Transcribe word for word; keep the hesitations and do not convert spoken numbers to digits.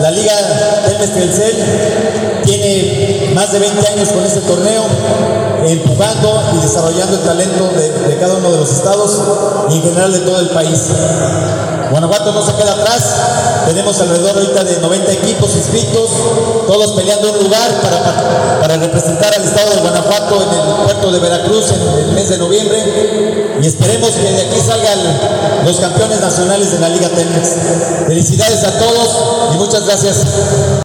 La Liga Telmex Telcel tiene más de veinte años con este torneo, empujando y desarrollando el talento de, de cada uno de los estados y en general de todo el país. Guanajuato no se queda atrás, tenemos alrededor ahorita de noventa equipos inscritos, todos peleando un lugar para, para representar al estado de Guanajuato en el puerto de Veracruz en el mes de noviembre, y esperemos que de aquí salgan los campeones nacionales de la Liga Telmex. Felicidades a todos y muchas gracias.